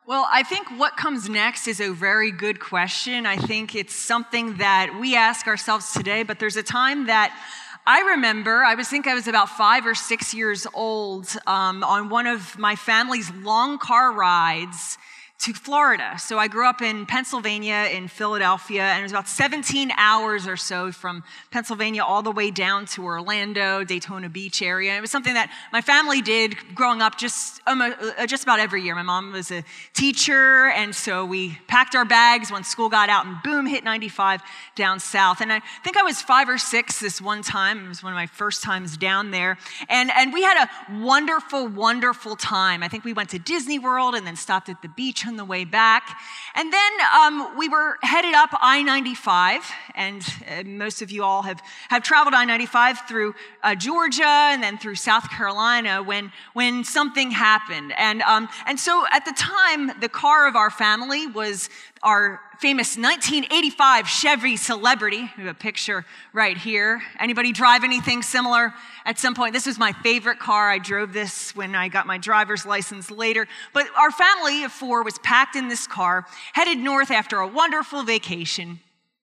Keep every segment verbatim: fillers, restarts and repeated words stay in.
Well, I think what comes next is a very good question. I think it's something that we ask ourselves today, but there's a time that I remember, I was think I was about five or six years old um, on one of my family's long car rides to Florida. So I grew up in Pennsylvania, in Philadelphia, and it was about seventeen hours or so from Pennsylvania all the way down to Orlando, Daytona Beach area. It was something that my family did growing up just, um, uh, just about every year. My mom was a teacher, and so we packed our bags when school got out and boom, hit ninety-five down south. And I think I was five or six this one time. It was one of my first times down there. And, and we had a wonderful, wonderful time. I think we went to Disney World and then stopped at the beach on the way back. And then um, we were headed up I ninety-five, and uh, most of you all have, have traveled I ninety-five through uh, Georgia and then through South Carolina when, when something happened. And, um, and so at the time, the car of our family was our famous nineteen eighty-five Chevy Celebrity. We have a picture right here. Anybody drive anything similar at some point? This was my favorite car. I drove this when I got my driver's license later. But our family of four was packed in this car, headed north after a wonderful vacation,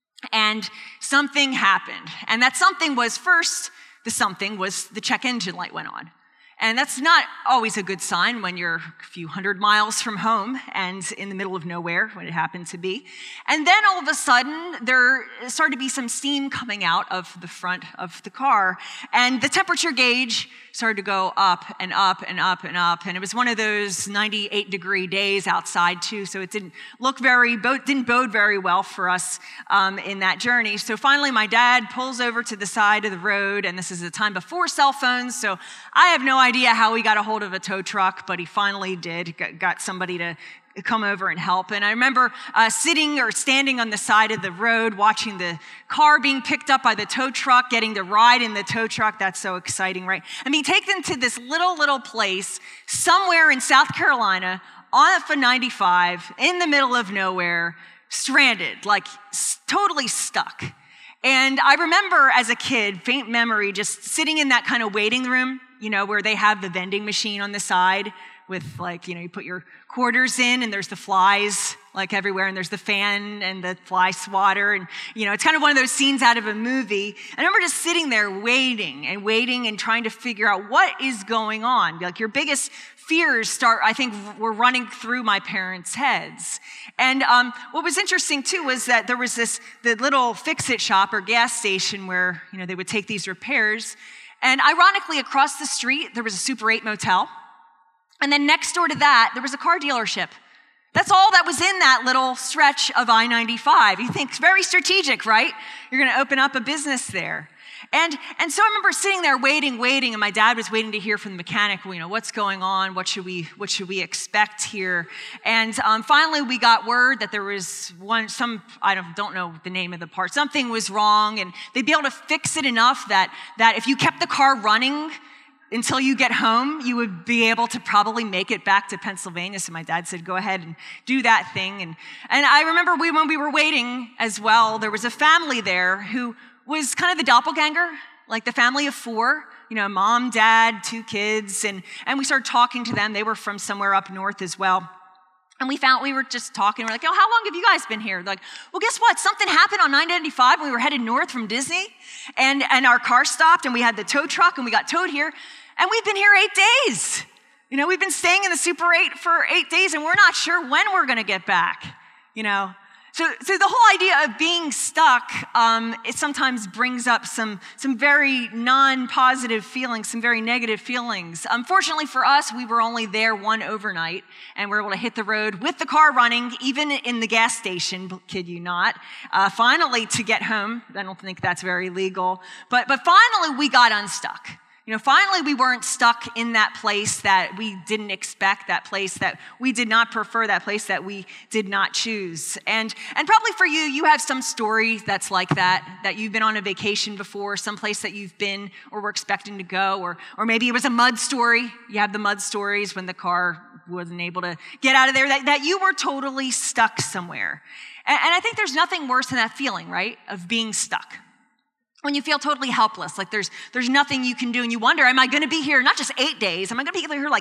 and something happened. And that something was first, the something was the check engine light went on. And that's not always a good sign when you're a few hundred miles from home and in the middle of nowhere, when it happened to be. And then all of a sudden, there started to be some steam coming out of the front of the car. And the temperature gauge started to go up and up and up and up. And it was one of those ninety-eight degree days outside too, so it didn't look very, didn't bode very well for us um, in that journey. So finally, my dad pulls over to the side of the road, and this is a time before cell phones, so I have no idea how he got a hold of a tow truck, but he finally did, got somebody to come over and help. And I remember uh, sitting or standing on the side of the road, watching the car being picked up by the tow truck, getting to ride in the tow truck. That's so exciting, right? I mean, taken to this little, little place somewhere in South Carolina on a ninety-five in the middle of nowhere, stranded, like totally stuck. And I remember as a kid, faint memory, just sitting in that kind of waiting room, you know, where they have the vending machine on the side with, like, you know, you put your quarters in and there's the flies like everywhere, and there's the fan and the fly swatter, and, you know, it's kind of one of those scenes out of a movie. I remember just sitting there waiting and waiting and trying to figure out what is going on. Like, your biggest fears start, I think, were running through my parents' heads. And um, what was interesting too was that there was this the little fix-it shop or gas station where, you know, they would take these repairs. And ironically, across the street, there was a Super eight motel. And then next door to that, there was a car dealership. That's all that was in that little stretch of I ninety-five. You think, very strategic, right? You're going to open up a business there. And, and so I remember sitting there waiting, waiting, and my dad was waiting to hear from the mechanic, you know, what's going on? What should we, what should we expect here? And um, finally, we got word that there was one, some, I don't, don't know the name of the part, something was wrong, and they'd be able to fix it enough that, that if you kept the car running until you get home, you would be able to probably make it back to Pennsylvania. So my dad said, go ahead and do that thing. And, and I remember we, when we were waiting as well, there was a family there who was kind of the doppelganger, like the family of four, you know, mom, dad, two kids. And, and we started talking to them. They were from somewhere up north as well. And we found, we were just talking, we're like, oh, how long have you guys been here? They're like, well, guess what? Something happened on nine ninety-five when we were headed north from Disney, and, and our car stopped, and we had the tow truck, and we got towed here, and we've been here eight days. You know, we've been staying in the Super eight for eight days, and we're not sure when we're gonna get back, you know? So, so the whole idea of being stuck, um, it sometimes brings up some, some very non-positive feelings, some very negative feelings. Unfortunately for us, we were only there one overnight, and we were able to hit the road with the car running, even in the gas station, kid you not, uh, finally to get home. I don't think that's very legal, but, but finally we got unstuck. You know, finally we weren't stuck in that place that we didn't expect, that place that we did not prefer, that place that we did not choose. And and probably for you, you have some story that's like that, that you've been on a vacation before, someplace that you've been or were expecting to go, or or maybe it was a mud story. You have the mud stories when the car wasn't able to get out of there, that, that you were totally stuck somewhere. And, and I think there's nothing worse than that feeling, right, of being stuck. When you feel totally helpless, like there's there's nothing you can do, and you wonder, am I gonna be here not just eight days, am I gonna be here like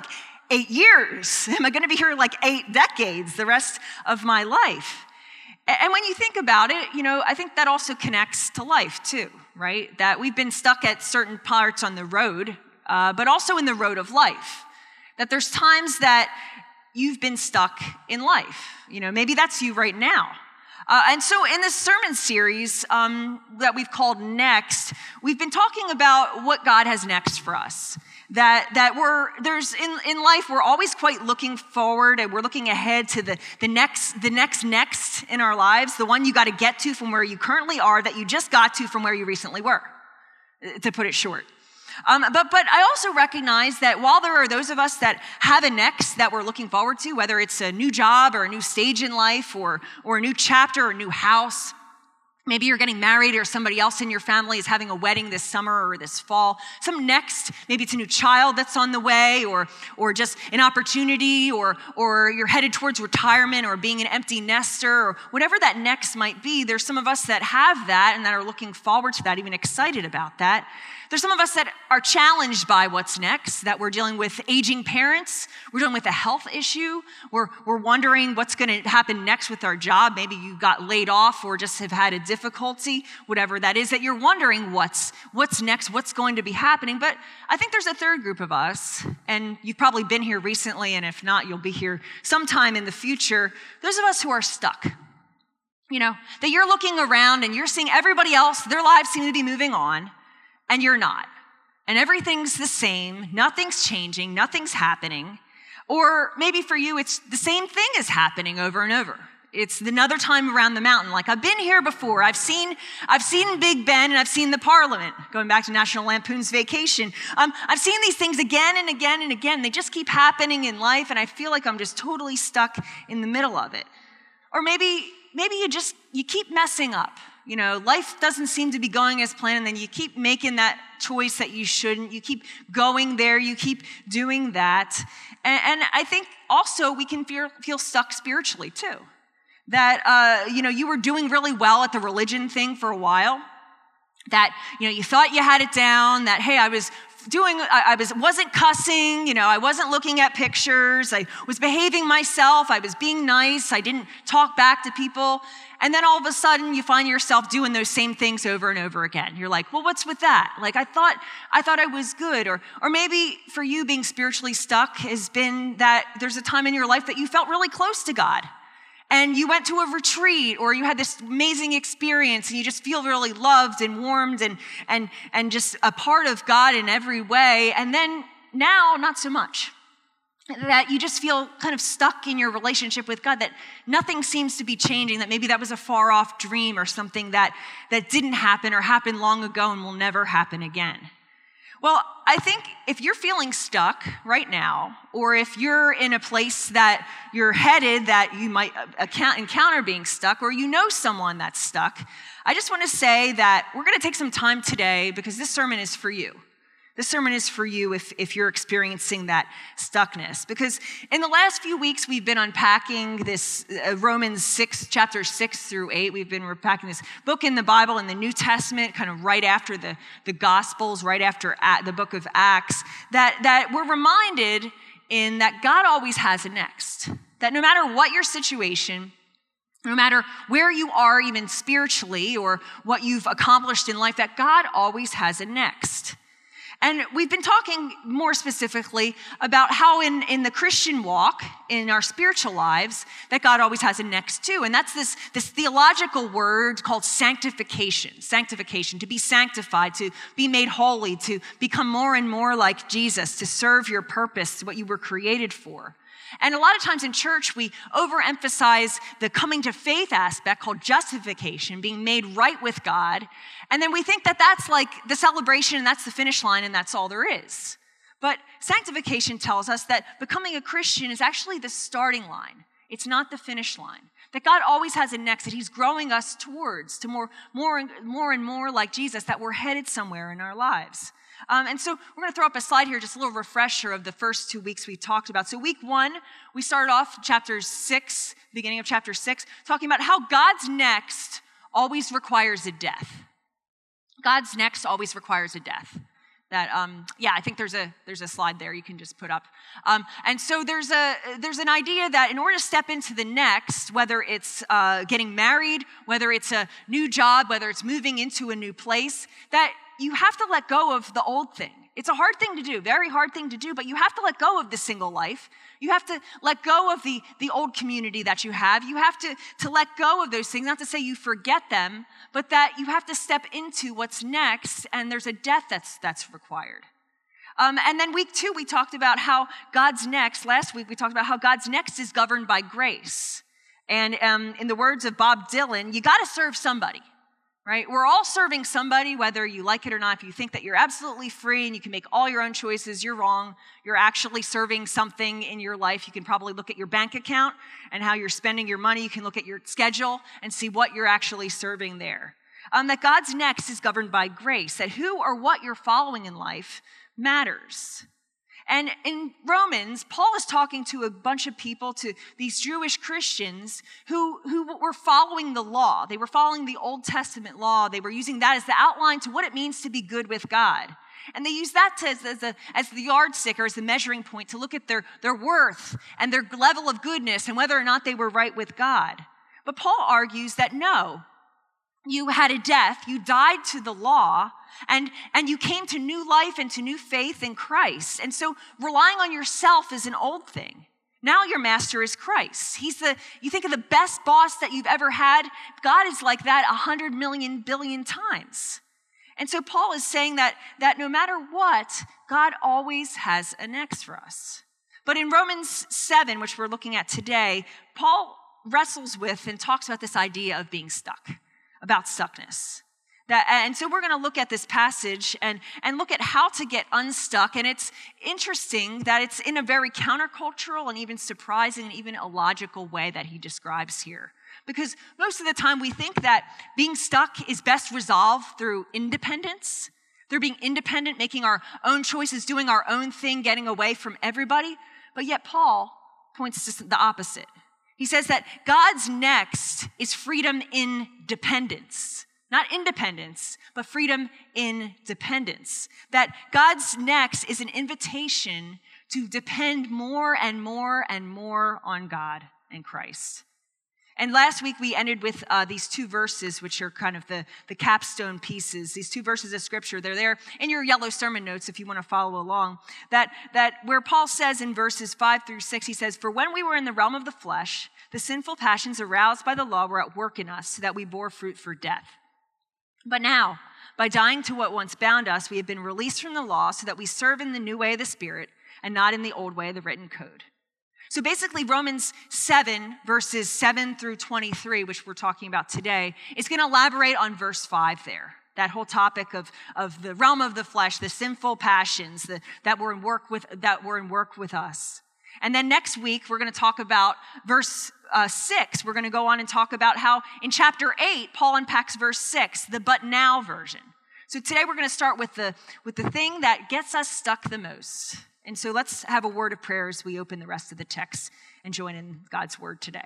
eight years? Am I going to be here like eight decades, the rest of my life? And when you think about it, you know, I think that also connects to life too, right? That we've been stuck at certain parts on the road, uh, but also in the road of life. That there's times that you've been stuck in life. You know, maybe that's you right now. Uh, and so in this sermon series um, that we've called Next, we've been talking about what God has next for us. That that we're there's in, in life we're always quite looking forward and we're looking ahead to the, the next the next next in our lives, the one you got to get to from where you currently are that you just got to from where you recently were, to put it short. Um, but but I also recognize that while there are those of us that have a next that we're looking forward to, whether it's a new job or a new stage in life or or a new chapter or a new house, maybe you're getting married or somebody else in your family is having a wedding this summer or this fall, some next, maybe it's a new child that's on the way or or just an opportunity or or you're headed towards retirement or being an empty nester or whatever that next might be. There's some of us that have that and that are looking forward to that, even excited about that. There's some of us that are challenged by what's next, that we're dealing with aging parents, we're dealing with a health issue, we're, we're wondering what's gonna happen next with our job. Maybe you got laid off or just have had a difficulty, whatever that is, that you're wondering what's, what's next, what's going to be happening. But I think there's a third group of us, and you've probably been here recently, and if not, you'll be here sometime in the future. Those of us who are stuck. You know, that you're looking around and you're seeing everybody else, their lives seem to be moving on, and you're not. And everything's the same, nothing's changing, nothing's happening. Or maybe for you, it's the same thing is happening over and over. It's another time around the mountain. Like, I've been here before. I've seen I've seen Big Ben and I've seen the Parliament, going back to National Lampoon's Vacation. Um, I've seen these things again and again and again. They just keep happening in life, and I feel like I'm just totally stuck in the middle of it. Or maybe, maybe you just, you keep messing up. You know, life doesn't seem to be going as planned, and then you keep making that choice that you shouldn't. You keep going there, you keep doing that. And, and I think also we can feel, feel stuck spiritually too. That, uh, you know, you were doing really well at the religion thing for a while. That, you know, you thought you had it down, that, hey, I was doing, I, I was, wasn't cussing, you know, I wasn't looking at pictures, I was behaving myself, I was being nice, I didn't talk back to people. And then all of a sudden you find yourself doing those same things over and over again. You're like, well, what's with that? Like, I thought I thought I was good. Or or maybe for you, being spiritually stuck has been that there's a time in your life that you felt really close to God. And you went to a retreat, or you had this amazing experience, and you just feel really loved and warmed and and and just a part of God in every way. And then now, not so much. That you just feel kind of stuck in your relationship with God, that nothing seems to be changing, that maybe that was a far off dream or something that, that didn't happen or happened long ago and will never happen again. Well, I think if you're feeling stuck right now, or if you're in a place that you're headed that you might account, encounter being stuck, or you know someone that's stuck, I just want to say that we're going to take some time today because this sermon is for you. This sermon is for you if, if you're experiencing that stuckness. Because in the last few weeks, we've been unpacking this uh, Romans six, chapter six through eight. We've been unpacking this book in the Bible in the New Testament, kind of right after the, the Gospels, right after the book of Acts, that, that we're reminded in that God always has a next. That no matter what your situation, no matter where you are, even spiritually, or what you've accomplished in life, that God always has a next. And we've been talking more specifically about how in, in the Christian walk, in our spiritual lives, that God always has a next too. And that's this, this theological word called sanctification. Sanctification, to be sanctified, to be made holy, to become more and more like Jesus, to serve your purpose, what you were created for. And a lot of times in church, we overemphasize the coming to faith aspect called justification, being made right with God. And then we think that that's like the celebration and that's the finish line and that's all there is. But sanctification tells us that becoming a Christian is actually the starting line. It's not the finish line. That God always has a next, that he's growing us towards, to more, more, and, more and more like Jesus, that we're headed somewhere in our lives. Um, and so we're going to throw up a slide here, just a little refresher of the first two weeks we talked about. So week one, we started off chapter six, beginning of chapter six, talking about how God's next always requires a death. God's next always requires a death. That um, yeah, I think there's a there's a slide there you can just put up. Um, and so there's a there's an idea that in order to step into the next, whether it's uh, getting married, whether it's a new job, whether it's moving into a new place, that you have to let go of the old thing. It's a hard thing to do, very hard thing to do, but you have to let go of the single life. You have to let go of the, the old community that you have. You have to, to let go of those things, not to say you forget them, but that you have to step into what's next, and there's a death that's, that's required. Um, and then week two, we talked about how God's next, last week we talked about how God's next is governed by grace. And um, in the words of Bob Dylan, you gotta serve somebody. Right? We're all serving somebody, whether you like it or not. If you think that you're absolutely free and you can make all your own choices, you're wrong. You're actually serving something in your life. You can probably look at your bank account and how you're spending your money. You can look at your schedule and see what you're actually serving there. Um, that God's next is governed by grace, that who or what you're following in life matters. And in Romans, Paul is talking to a bunch of people, to these Jewish Christians who, who were following the law. They were following the Old Testament law. They were using that as the outline to what it means to be good with God. And they use that to, as, as, a, as the yardstick or as the measuring point to look at their, their worth and their level of goodness and whether or not they were right with God. But Paul argues that no, you had a death, you died to the law, and, and you came to new life and to new faith in Christ. And so relying on yourself is an old thing. Now your master is Christ. He's the, you think of the best boss that you've ever had, God is like that a hundred million billion times. And so Paul is saying that, that no matter what, God always has a next for us. But in Romans seven, which we're looking at today, Paul wrestles with and talks about this idea of being stuck. About stuckness. That, and so we're going to look at this passage and, and look at how to get unstuck. And it's interesting that it's in a very countercultural and even surprising and even illogical way that he describes here. Because most of the time we think that being stuck is best resolved through independence, through being independent, making our own choices, doing our own thing, getting away from everybody. But yet Paul points to the opposite. He says that God's next is freedom in dependence. Not independence, but freedom in dependence. That God's next is an invitation to depend more and more and more on God and Christ. And last week we ended with uh, these two verses, which are kind of the, the capstone pieces. These two verses of scripture, they're there in your yellow sermon notes if you want to follow along. That, that where Paul says in verses five through six, he says, "For when we were in the realm of the flesh, the sinful passions aroused by the law were at work in us, so that we bore fruit for death. But now, by dying to what once bound us, we have been released from the law so that we serve in the new way of the Spirit and not in the old way of the written code." So basically, Romans seven, verses seven through twenty-three, which we're talking about today, is going to elaborate on verse five there. That whole topic of, of the realm of the flesh, the sinful passions the, that were in work with that were in work with us. And then next week, we're going to talk about verse uh, six. We're going to go on and talk about how in chapter eight, Paul unpacks verse six, the but now version. So today we're going to start with the, with the thing that gets us stuck the most. And so let's have a word of prayer as we open the rest of the text and join in God's word today.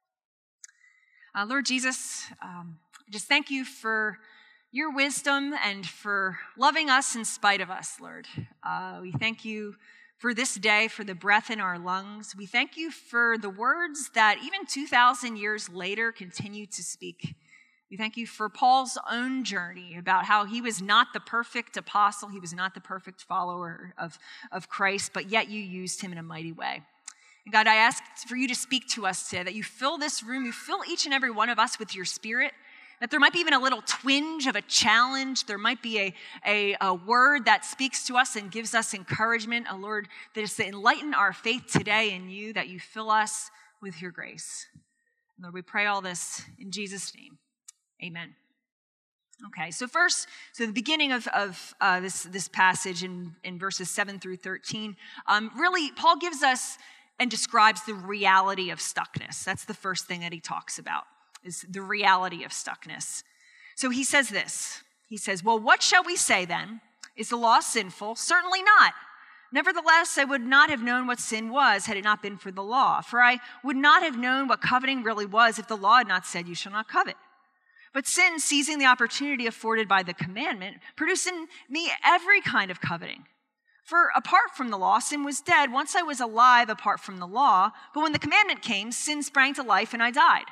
Uh, Lord Jesus, um, I just thank you for your wisdom and for loving us in spite of us, Lord. Uh, we thank you for this day, for the breath in our lungs. We thank you for the words that even two thousand years later continue to speak. We thank you for Paul's own journey about how he was not the perfect apostle, he was not the perfect follower of, of Christ, but yet you used him in a mighty way. And God, I ask for you to speak to us today, that you fill this room, you fill each and every one of us with your spirit, that there might be even a little twinge of a challenge, there might be a, a, a word that speaks to us and gives us encouragement, a Lord, that is to enlighten our faith today in you, that you fill us with your grace. Lord, we pray all this in Jesus' name. Amen. Okay, so first, so the beginning of, of uh, this, this passage in, in verses seven through thirteen, um, really, Paul gives us and describes the reality of stuckness. That's the first thing that he talks about, is the reality of stuckness. So he says this, he says, "Well, what shall we say then? Is the law sinful? Certainly not. Nevertheless, I would not have known what sin was had it not been for the law. For I would not have known what coveting really was if the law had not said, 'You shall not covet.' But sin, seizing the opportunity afforded by the commandment, produced in me every kind of coveting. For apart from the law, sin was dead. Once I was alive apart from the law, but when the commandment came, sin sprang to life and I died.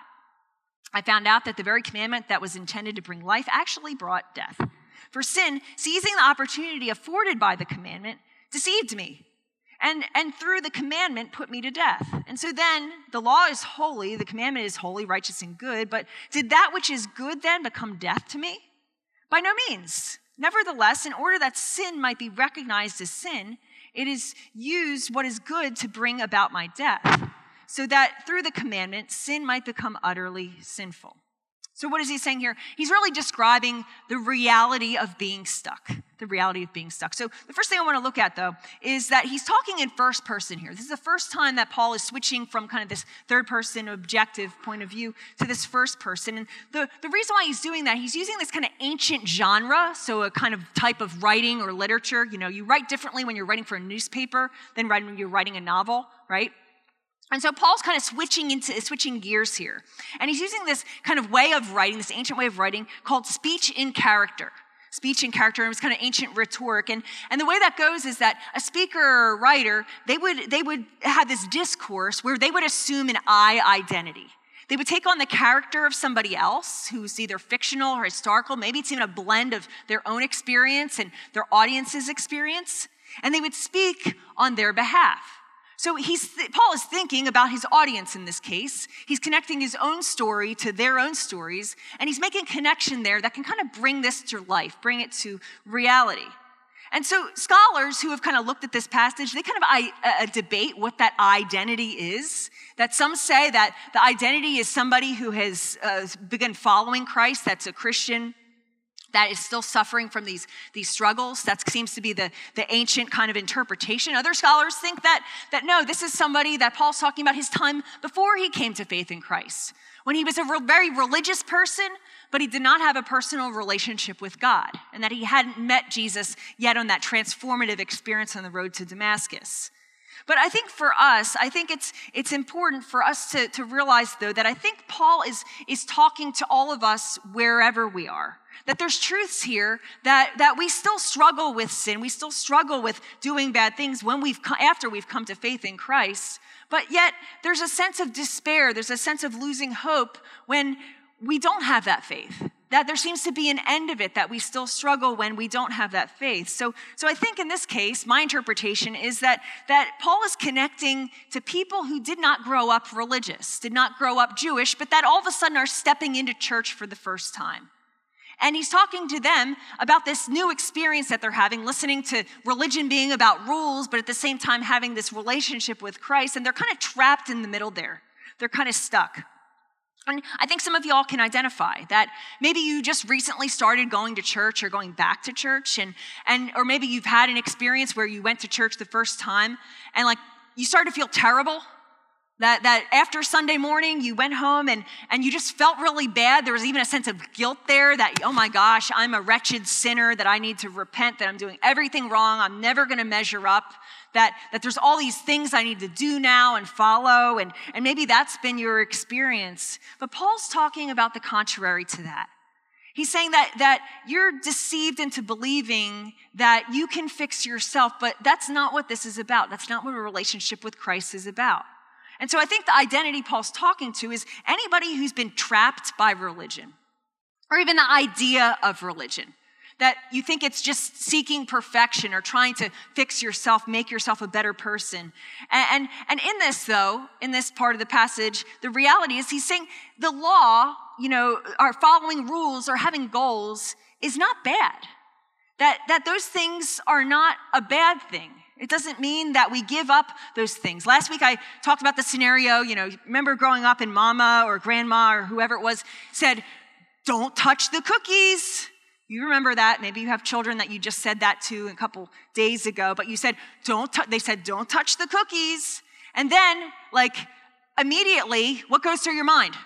I found out that the very commandment that was intended to bring life actually brought death. For sin, seizing the opportunity afforded by the commandment, deceived me, and, and through the commandment put me to death. And so then, the law is holy, the commandment is holy, righteous, and good, but did that which is good then become death to me? By no means. Nevertheless, in order that sin might be recognized as sin, it is used what is good to bring about my death, so that through the commandment, sin might become utterly sinful. So what is he saying here? He's really describing the reality of being stuck, the reality of being stuck. So the first thing I want to look at, though, is that he's talking in first person here. This is the first time that Paul is switching from kind of this third person objective point of view to this first person. And the, the reason why he's doing that, he's using this kind of ancient genre, so a kind of type of writing or literature. You know, you write differently when you're writing for a newspaper than when you're writing a novel, right? And so Paul's kind of switching into switching gears here. And he's using this kind of way of writing, this ancient way of writing called speech in character. Speech in character, and it's kind of ancient rhetoric. And, and the way that goes is that a speaker or a writer, they would, they would have this discourse where they would assume an I identity. They would take on the character of somebody else who's either fictional or historical. Maybe it's even a blend of their own experience and their audience's experience. And they would speak on their behalf. So he's, Paul is thinking about his audience in this case. He's connecting his own story to their own stories, and he's making a connection there that can kind of bring this to life, bring it to reality. And so scholars who have kind of looked at this passage, they kind of I, uh, debate what that identity is. That some say that the identity is somebody who has uh, begun following Christ, that's a Christian, that is still suffering from these, these struggles. That seems to be the, the ancient kind of interpretation. Other scholars think that, that no, this is somebody that Paul's talking about his time before he came to faith in Christ, when he was a re- very religious person, but he did not have a personal relationship with God, and that he hadn't met Jesus yet on that transformative experience on the road to Damascus. But I think for us, I think it's it's important for us to, to realize, though, that I think Paul is, is talking to all of us wherever we are. That there's truths here that, that we still struggle with sin. We still struggle with doing bad things when we've after we've come to faith in Christ. But yet there's a sense of despair. There's a sense of losing hope when we don't have that faith. That there seems to be an end of it, that we still struggle when we don't have that faith. So, so I think in this case, my interpretation is that, that Paul is connecting to people who did not grow up religious, did not grow up Jewish, but that all of a sudden are stepping into church for the first time. And he's talking to them about this new experience that they're having, listening to religion being about rules, but at the same time having this relationship with Christ. And they're kind of trapped in the middle there. They're kind of stuck. And I think some of y'all can identify that maybe you just recently started going to church or going back to church, and, and or maybe you've had an experience where you went to church the first time and like you started to feel terrible. That, that after Sunday morning, you went home and, and you just felt really bad. There was even a sense of guilt there that, oh my gosh, I'm a wretched sinner, that I need to repent, that I'm doing everything wrong, I'm never going to measure up, that, that there's all these things I need to do now and follow, and, and maybe that's been your experience. But Paul's talking about the contrary to that. He's saying that, that you're deceived into believing that you can fix yourself, but that's not what this is about. That's not what a relationship with Christ is about. And so I think the identity Paul's talking to is anybody who's been trapped by religion, or even the idea of religion, that you think it's just seeking perfection or trying to fix yourself, make yourself a better person. And, and, and in this, though, in this part of the passage, the reality is he's saying the law, you know, our following rules or having goals is not bad. That, that those things are not a bad thing. It doesn't mean that we give up those things. Last week I talked about the scenario, you know, remember growing up and mama or grandma or whoever it was said, don't touch the cookies. You remember that. Maybe you have children that you just said that to a couple days ago, but you said, don't, t-, they said, don't touch the cookies. And then like immediately, what goes through your mind?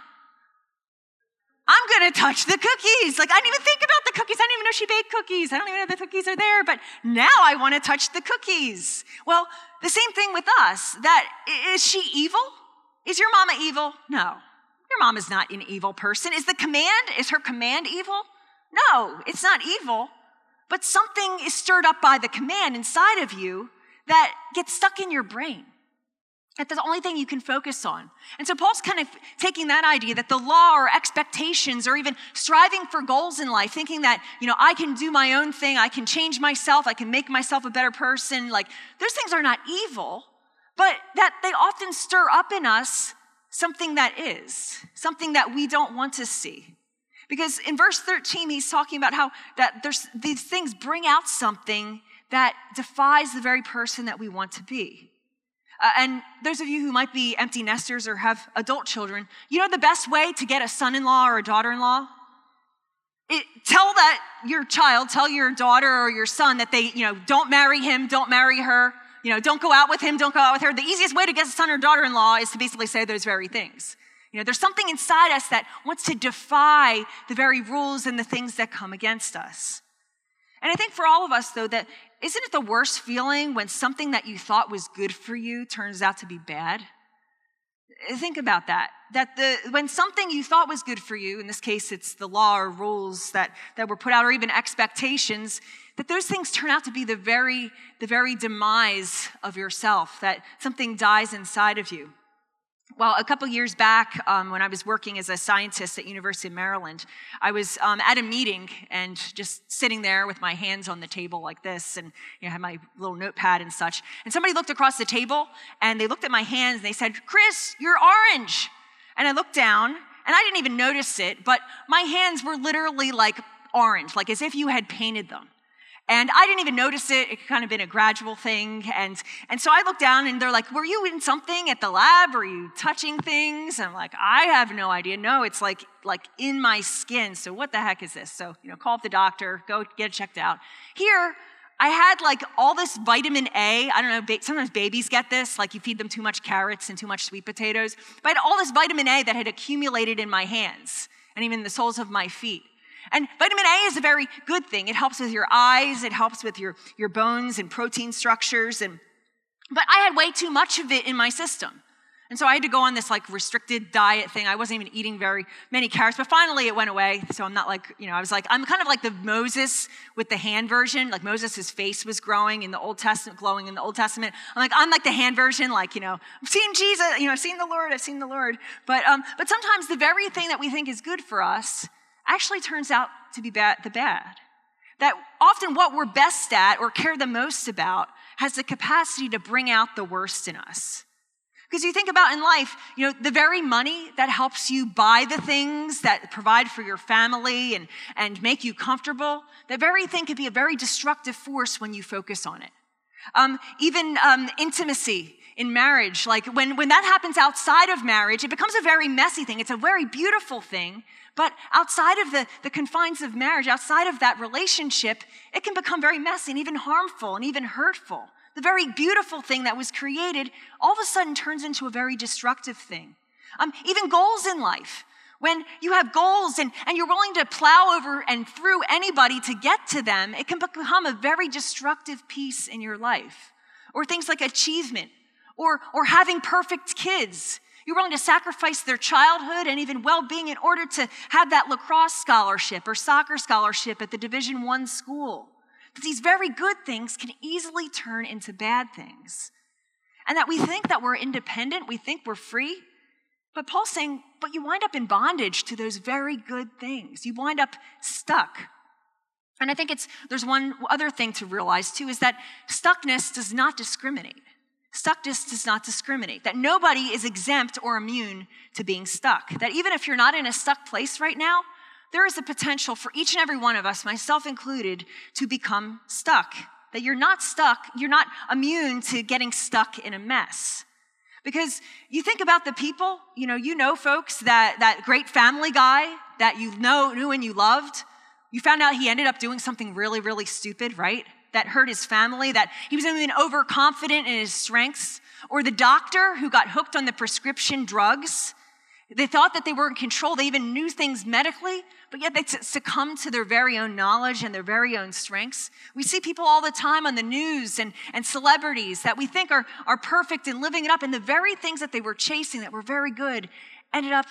I'm going to touch the cookies. Like, I didn't even think about the cookies. I didn't even know she baked cookies. I don't even know the cookies are there, but now I want to touch the cookies. Well, the same thing with us, that is she evil? Is your mama evil? No. Your mom is not an evil person. Is the command, is her command evil? No, it's not evil. But something is stirred up by the command inside of you that gets stuck in your brain. That's the only thing you can focus on. And so Paul's kind of taking that idea that the law or expectations or even striving for goals in life, thinking that, you know, I can do my own thing, I can change myself, I can make myself a better person. Like, those things are not evil, but that they often stir up in us something that is, something that we don't want to see. Because in verse thirteen, he's talking about how that there's these things bring out something that defies the very person that we want to be. Uh, and those of you who might be empty nesters or have adult children, you know the best way to get a son-in-law or a daughter-in-law? It, tell that your child, tell your daughter or your son that they, you know, don't marry him, don't marry her, you know, don't go out with him, don't go out with her. The easiest way to get a son or daughter-in-law is to basically say those very things. You know, there's something inside us that wants to defy the very rules and the things that come against us. And I think for all of us, though, that isn't it the worst feeling when something that you thought was good for you turns out to be bad? Think about that. That the when something you thought was good for you, in this case it's the law or rules that, that were put out, or even expectations, that those things turn out to be the very, the very demise of yourself, that something dies inside of you. Well, a couple years back, um, when I was working as a scientist at University of Maryland, I was um, at a meeting and just sitting there with my hands on the table like this, and you know, had my little notepad and such. And somebody looked across the table, and they looked at my hands, and they said, "Chris, you're orange." And I looked down, and I didn't even notice it, but my hands were literally like orange, like as if you had painted them. And I didn't even notice it. It kind of been a gradual thing. And, and so I looked down and they're like, "Were you in something at the lab? Were you touching things?" And I'm like, "I have no idea. No, it's like, like in my skin. So what the heck is this?" So, you know, call up the doctor, go get it checked out. Here, I had like all this vitamin A. I don't know, ba- sometimes babies get this, like you feed them too much carrots and too much sweet potatoes. But I had all this vitamin A that had accumulated in my hands and even the soles of my feet. And vitamin A is a very good thing. It helps with your eyes. It helps with your, your bones and protein structures. And but I had way too much of it in my system. And so I had to go on this like restricted diet thing. I wasn't even eating very many carrots, but finally it went away. So I'm not like, you know, I was like, I'm kind of like the Moses with the hand version. Like Moses' face was growing in the Old Testament, glowing in the Old Testament. I'm like, I'm like the hand version, like, you know, I've seen Jesus, you know, I've seen the Lord, I've seen the Lord. But um, but sometimes the very thing that we think is good for us actually turns out to be bad, the bad. That often what we're best at or care the most about has the capacity to bring out the worst in us. Because you think about in life, you know, the very money that helps you buy the things that provide for your family and, and make you comfortable, that very thing could be a very destructive force when you focus on it. Um, even um, intimacy in marriage, like when, when that happens outside of marriage, it becomes a very messy thing. It's a very beautiful thing, but outside of the, the confines of marriage, outside of that relationship, it can become very messy and even harmful and even hurtful. The very beautiful thing that was created all of a sudden turns into a very destructive thing. Um, even goals in life. When you have goals and, and you're willing to plow over and through anybody to get to them, it can become a very destructive piece in your life. Or things like achievement, or, or having perfect kids. You're willing to sacrifice their childhood and even well-being in order to have that lacrosse scholarship or soccer scholarship at the Division One school. But these very good things can easily turn into bad things. And that we think that we're independent, we think we're free. But Paul's saying, but you wind up in bondage to those very good things. You wind up stuck. And I think it's there's one other thing to realize too, is that stuckness does not discriminate. Stuckness does not discriminate. That nobody is exempt or immune to being stuck. That even if you're not in a stuck place right now, there is a potential for each and every one of us, myself included, to become stuck. That you're not stuck, you're not immune to getting stuck in a mess. Because you think about the people, you know, you know folks, that, that great family guy that you know, knew and you loved, you found out he ended up doing something really, really stupid, right? That hurt his family, that he was even overconfident in his strengths. Or the doctor who got hooked on the prescription drugs. They thought that they were in control. They even knew things medically, but yet they succumbed to their very own knowledge and their very own strengths. We see people all the time on the news and, and celebrities that we think are, are perfect and living it up, and the very things that they were chasing that were very good ended up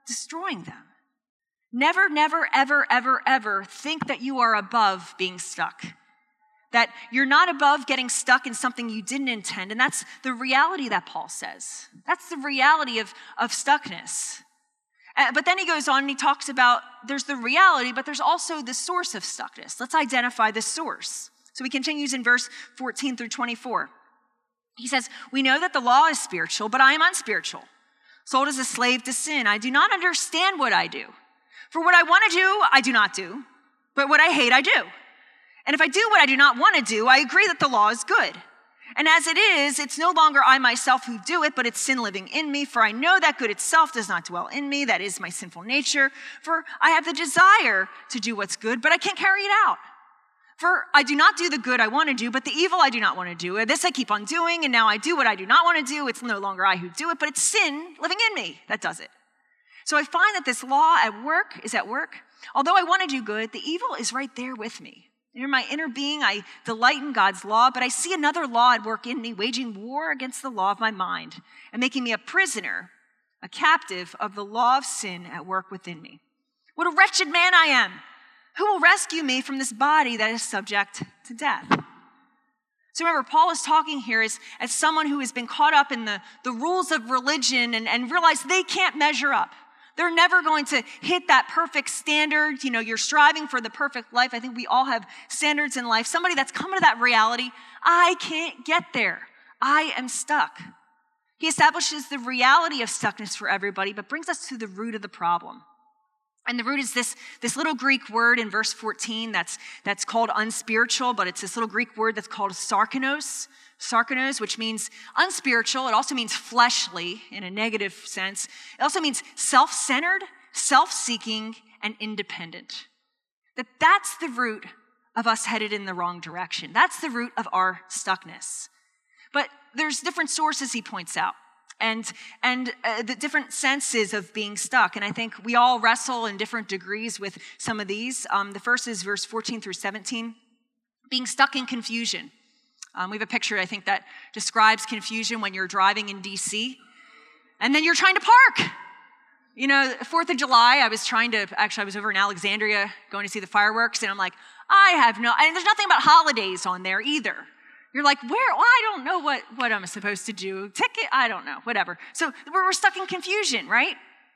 destroying them. Never, never, ever, ever, ever think that you are above being stuck. That you're not above getting stuck in something you didn't intend. And that's the reality that Paul says. That's the reality of, of stuckness. Uh, but then he goes on and he talks about there's the reality, but there's also the source of stuckness. Let's identify the source. So he continues in verse fourteen through twenty-four. He says, we know that the law is spiritual, but I am unspiritual, sold as a slave to sin. I do not understand what I do. For what I want to do, I do not do, but what I hate, I do. And if I do what I do not want to do, I agree that the law is good. And as it is, it's no longer I myself who do it, but it's sin living in me. For I know that good itself does not dwell in me. That is my sinful nature. For I have the desire to do what's good, but I can't carry it out. For I do not do the good I want to do, but the evil I do not want to do. This I keep on doing, and now I do what I do not want to do. It's no longer I who do it, but it's sin living in me that does it. So I find that this law at work is at work. Although I want to do good, the evil is right there with me. In my inner being, I delight in God's law, but I see another law at work in me, waging war against the law of my mind and making me a prisoner, a captive of the law of sin at work within me. What a wretched man I am! Who will rescue me from this body that is subject to death? So remember, Paul is talking here as, as someone who has been caught up in the, the rules of religion and, and realized they can't measure up. They're never going to hit that perfect standard. You know, you're striving for the perfect life. I think we all have standards in life. Somebody that's come to that reality, I can't get there. I am stuck. He establishes the reality of stuckness for everybody, but brings us to the root of the problem. And the root is this, this little Greek word in verse fourteen that's, that's called unspiritual, but it's this little Greek word that's called sarkanos. Sarkanos, which means unspiritual. It also means fleshly in a negative sense. It also means self-centered, self-seeking, and independent. That that's the root of us headed in the wrong direction. That's the root of our stuckness. But there's different sources he points out. And, and uh, the different senses of being stuck. And I think we all wrestle in different degrees with some of these. Um, the first is verse fourteen through seventeen, being stuck in confusion. Um, we have a picture, I think, that describes confusion when you're driving in D C and then you're trying to park. You know, fourth of July, I was trying to, actually, I was over in Alexandria going to see the fireworks, and I'm like, I have no, and there's nothing about holidays on there either. You're like, where? Well, I don't know what, what I'm supposed to do. Ticket? I don't know, whatever. So we're, we're stuck in confusion, right?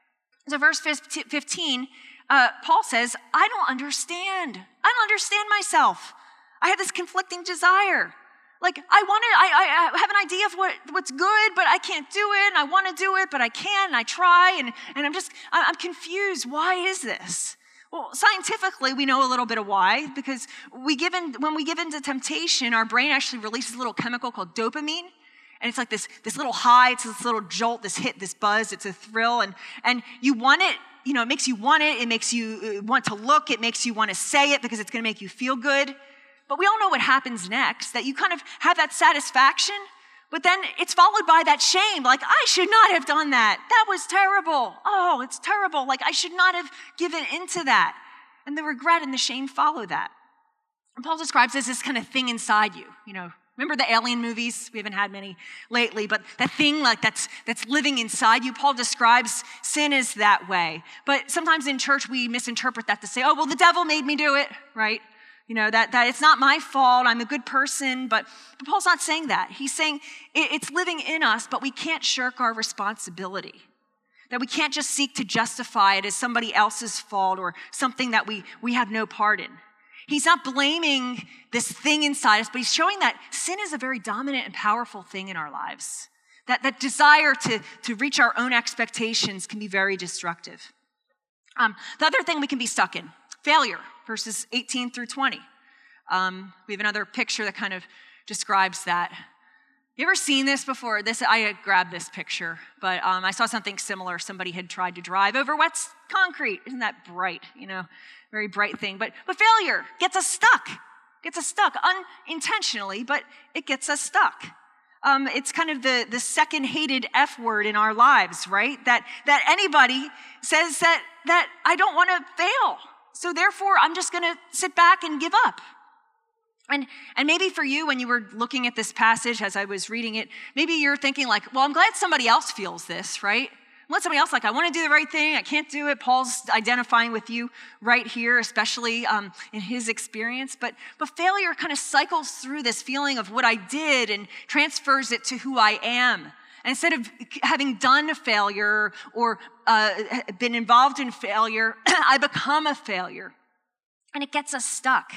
So verse fifteen, uh, Paul says, I don't understand. I don't understand myself. I have this conflicting desire. Like, I want to, I, I have an idea of what, what's good, but I can't do it, and I want to do it, but I can't, and I try, and, and I'm just, I'm confused. Why is this? Well, scientifically, we know a little bit of why, because we give in, when we give into temptation, our brain actually releases a little chemical called dopamine, and it's like this, this little high, it's this little jolt, this hit, this buzz, it's a thrill, and, and you want it, you know, it makes you want it, it makes you want to look, it makes you want to say it because it's going to make you feel good. But we all know what happens next, that you kind of have that satisfaction, but then it's followed by that shame, like, I should not have done that. That was terrible. Oh, it's terrible. Like, I should not have given into that. And the regret and the shame follow that. And Paul describes this, this kind of thing inside you. You know, remember the Alien movies? We haven't had many lately, but that thing like that's that's living inside you. Paul describes sin as that way. But sometimes in church we misinterpret that to say, oh, well, the devil made me do it, right? You know, that, that it's not my fault, I'm a good person, but, but Paul's not saying that. He's saying it, it's living in us, but we can't shirk our responsibility. That we can't just seek to justify it as somebody else's fault or something that we, we have no part in. He's not blaming this thing inside us, but he's showing that sin is a very dominant and powerful thing in our lives. That, that desire to, to reach our own expectations can be very destructive. Um, the other thing we can be stuck in, failure. Verses eighteen through twenty. Um, we have another picture that kind of describes that. You ever seen this before? This I grabbed this picture, but um, I saw something similar. Somebody had tried to drive over wet concrete. Isn't that bright? You know, very bright thing. But but failure gets us stuck. Gets us stuck unintentionally, but it gets us stuck. Um, it's kind of the, the second hated F word in our lives, right? That that anybody says that that I don't want to fail. So therefore, I'm just going to sit back and give up. And, and maybe for you, when you were looking at this passage as I was reading it, maybe you're thinking like, well, I'm glad somebody else feels this, right? Let somebody else like, I want to do the right thing. I can't do it. Paul's identifying with you right here, especially um, in his experience. But, but failure kind of cycles through this feeling of what I did and transfers it to who I am. And instead of having done a failure or uh, been involved in failure, I become a failure. And it gets us stuck.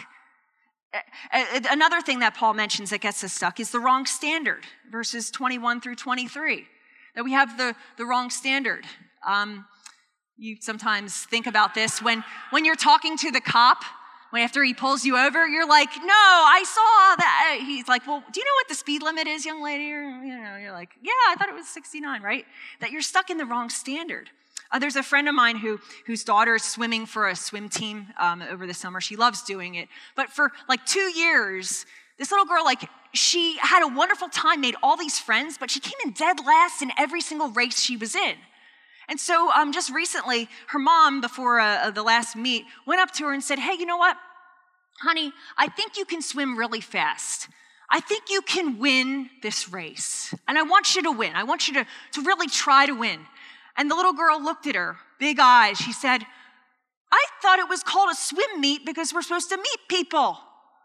Another thing that Paul mentions that gets us stuck is the wrong standard, verses twenty-one through twenty-three. That we have the, the wrong standard. Um, you sometimes think about this when, when you're talking to the cop, when after he pulls you over, you're like, no, I saw that. He's like, well, do you know what the speed limit is, young lady? Or, you know, you're like, yeah, I thought it was sixty-nine, right? That you're stuck in the wrong standard. Uh, there's a friend of mine who whose daughter is swimming for a swim team um, over the summer. She loves doing it. But for like two years, this little girl, like, she had a wonderful time, made all these friends, but she came in dead last in every single race she was in. And so um, just recently, her mom, before uh, the last meet, went up to her and said, hey, you know what, honey, I think you can swim really fast. I think you can win this race. And I want you to win. I want you to, to really try to win. And the little girl looked at her, big eyes. She said, I thought it was called a swim meet because we're supposed to meet people.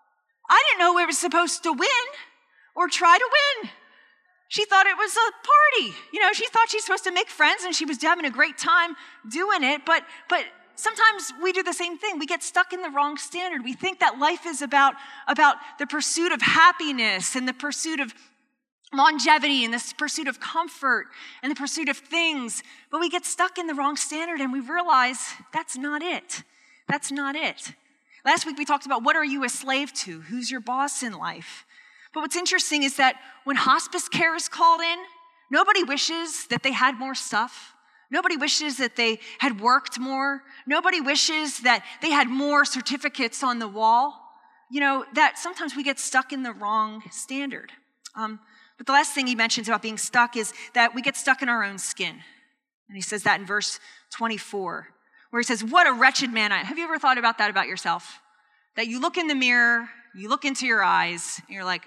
I didn't know we were supposed to win or try to win. She thought it was a party. You know, she thought she's supposed to make friends and she was having a great time doing it. But, but sometimes we do the same thing. We get stuck in the wrong standard. We think that life is about, about the pursuit of happiness and the pursuit of longevity and this pursuit of comfort and the pursuit of things. But we get stuck in the wrong standard and we realize that's not it. That's not it. Last week we talked about what are you a slave to? Who's your boss in life? But what's interesting is that when hospice care is called in, nobody wishes that they had more stuff. Nobody wishes that they had worked more. Nobody wishes that they had more certificates on the wall. You know, that sometimes we get stuck in the wrong standard. Um, but the last thing he mentions about being stuck is that we get stuck in our own skin. And he says that in verse twenty-four. Where he says, what a wretched man I am. Have you ever thought about that about yourself? That you look in the mirror, you look into your eyes, and you're like,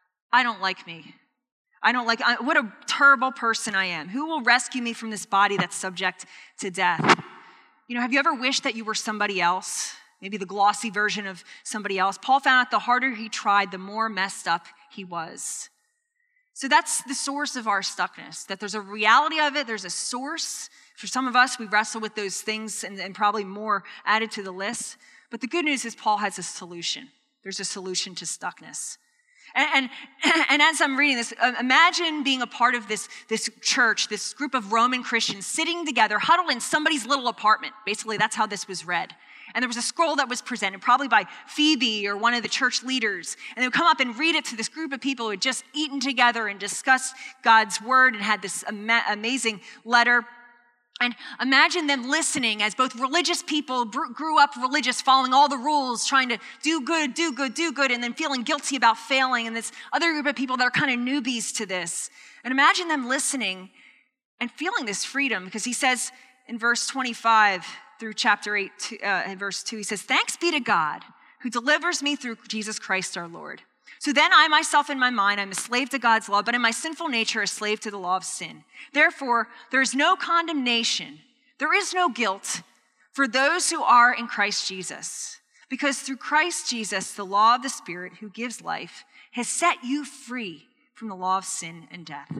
I don't like me. I don't like, I, what a terrible person I am. Who will rescue me from this body that's subject to death? You know, have you ever wished that you were somebody else? Maybe the glossy version of somebody else. Paul found out the harder he tried, the more messed up he was. So that's the source of our stuckness, that there's a reality of it, there's a source. For some of us, we wrestle with those things and, and probably more added to the list. But the good news is Paul has a solution. There's a solution to stuckness. And, and, and as I'm reading this, uh, imagine being a part of this, this church, this group of Roman Christians sitting together, huddled in somebody's little apartment. Basically, that's how this was read. And there was a scroll that was presented, probably by Phoebe or one of the church leaders. And they would come up and read it to this group of people who had just eaten together and discussed God's word and had this ama- amazing letter. And imagine them listening as both religious people grew up religious, following all the rules, trying to do good, do good, do good, and then feeling guilty about failing. And this other group of people that are kind of newbies to this. And imagine them listening and feeling this freedom, because he says in verse twenty-five through chapter eight, uh, verse two, he says, thanks be to God who delivers me through Jesus Christ our Lord. So then I myself in my mind, I'm a slave to God's law, but in my sinful nature, a slave to the law of sin. Therefore, there is no condemnation. There is no guilt for those who are in Christ Jesus. Because through Christ Jesus, the law of the Spirit who gives life has set you free from the law of sin and death.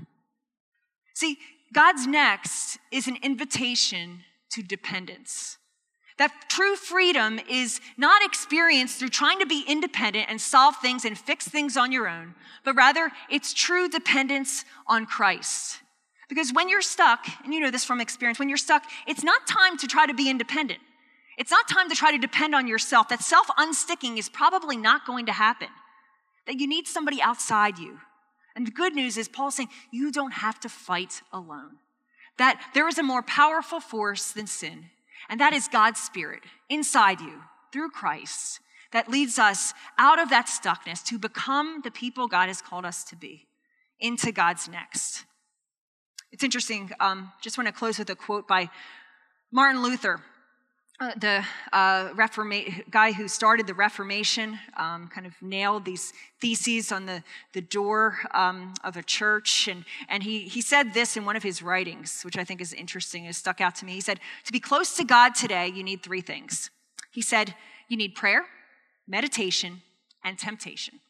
See, God's next is an invitation to dependence. That true freedom is not experienced through trying to be independent and solve things and fix things on your own, but rather it's true dependence on Christ. Because when you're stuck, and you know this from experience, when you're stuck, it's not time to try to be independent. It's not time to try to depend on yourself. That self-unsticking is probably not going to happen. That you need somebody outside you. And the good news is Paul's saying you don't have to fight alone. That there is a more powerful force than sin. And that is God's Spirit inside you through Christ that leads us out of that stuckness to become the people God has called us to be, into God's next. It's interesting, um, just want to close with a quote by Martin Luther. Uh, the uh, Reforma- guy who started the Reformation um, kind of nailed these theses on the, the door um, of a church. And, and he, he said this in one of his writings, which I think is interesting. It stuck out to me. He said, to be close to God today, you need three things. He said, you need prayer, meditation, and temptation.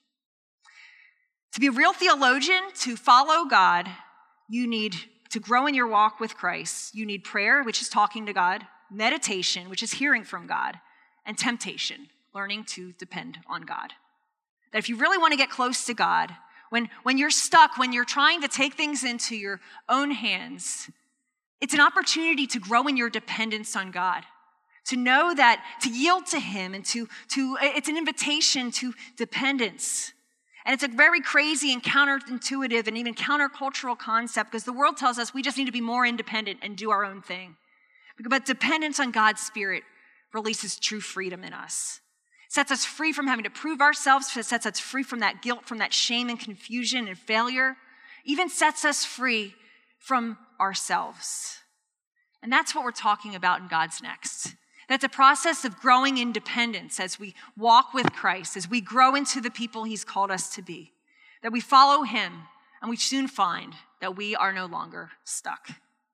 To be a real theologian, to follow God, you need to grow in your walk with Christ. You need prayer, which is talking to God, meditation, which is hearing from God, and temptation, learning to depend on God. That if you really want to get close to God, when, when you're stuck, when you're trying to take things into your own hands, it's an opportunity to grow in your dependence on God, to know that, to yield to him, and to, to it's an invitation to dependence. And it's a very crazy and counterintuitive and even countercultural concept, because the world tells us we just need to be more independent and do our own thing. But dependence on God's Spirit releases true freedom in us. It sets us free from having to prove ourselves. It sets us free from that guilt, from that shame and confusion and failure. Even sets us free from ourselves. And that's what we're talking about in God's Next. That's a process of growing in dependence as we walk with Christ, as we grow into the people he's called us to be. That we follow him, and we soon find that we are no longer stuck.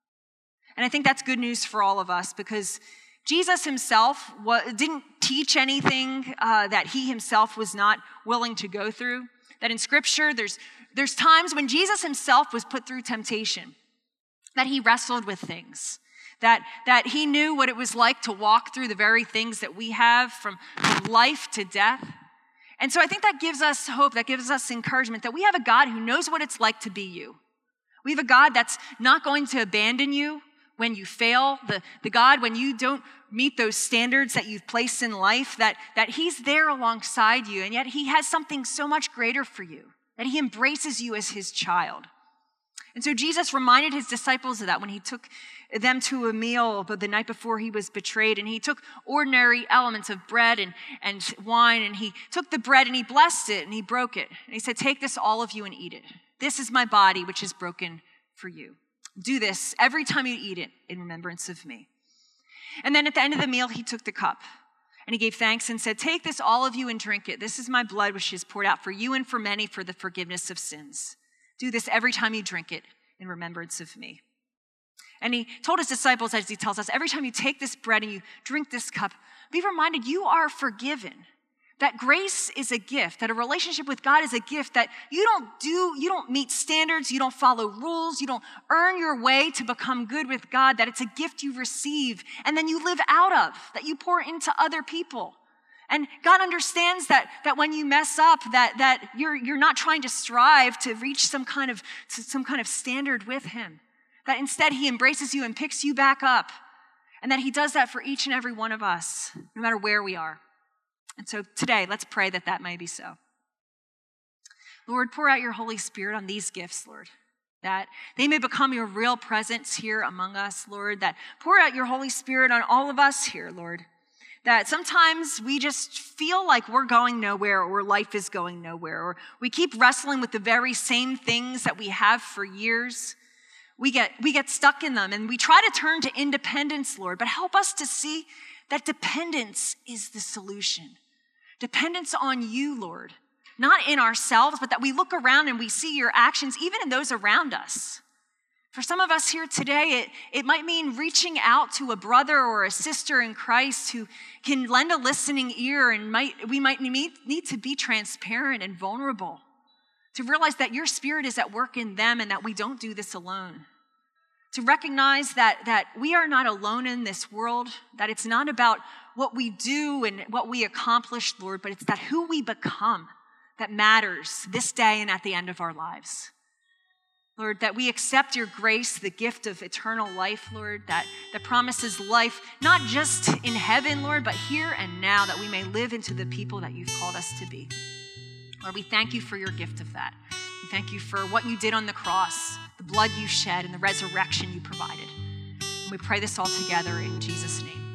And I think that's good news for all of us, because Jesus himself didn't teach anything uh, that he himself was not willing to go through. That in Scripture, there's, there's times when Jesus himself was put through temptation, that he wrestled with things, that, that he knew what it was like to walk through the very things that we have, from, from life to death. And so I think that gives us hope, that gives us encouragement, that we have a God who knows what it's like to be you. We have a God that's not going to abandon you when you fail, the, the God, when you don't meet those standards that you've placed in life, that, that he's there alongside you, and yet he has something so much greater for you, that he embraces you as his child. And so Jesus reminded his disciples of that when he took them to a meal the night before he was betrayed, and he took ordinary elements of bread and, and wine, and he took the bread and he blessed it and he broke it. And he said, take this, all of you, and eat it. This is my body, which is broken for you. Do this every time you eat it in remembrance of me. And then at the end of the meal, he took the cup and he gave thanks and said, take this, all of you, and drink it. This is my blood, which is poured out for you and for many for the forgiveness of sins. Do this every time you drink it in remembrance of me. And he told his disciples, as he tells us, every time you take this bread and you drink this cup, be reminded you are forgiven. That grace is a gift, that a relationship with God is a gift, that you don't do, you don't meet standards, you don't follow rules, you don't earn your way to become good with God, that it's a gift you receive and then you live out of, that you pour into other people. And God understands that, that when you mess up, that, that you're, you're not trying to strive to reach some kind of, some kind of standard with him, that instead he embraces you and picks you back up, and that he does that for each and every one of us, no matter where we are. And so today, let's pray that that may be so. Lord, pour out your Holy Spirit on these gifts, Lord, that they may become your real presence here among us, Lord, that pour out your Holy Spirit on all of us here, Lord, that sometimes we just feel like we're going nowhere, or life is going nowhere, or we keep wrestling with the very same things that we have for years. We get, we get stuck in them, and we try to turn to independence, Lord, but help us to see that dependence is the solution. Dependence on you, Lord, not in ourselves, but that we look around and we see your actions, even in those around us. For some of us here today, it, it might mean reaching out to a brother or a sister in Christ who can lend a listening ear, and might, we might need, need to be transparent and vulnerable, to realize that your Spirit is at work in them and that we don't do this alone. To recognize that, that we are not alone in this world, that it's not about what we do and what we accomplish, Lord, but it's that who we become that matters this day and at the end of our lives. Lord, that we accept your grace, the gift of eternal life, Lord, that, that promises life not just in heaven, Lord, but here and now, that we may live into the people that you've called us to be. Lord, we thank you for your gift of that. We thank you for what you did on the cross, the blood you shed, and the resurrection you provided. And we pray this all together in Jesus' name.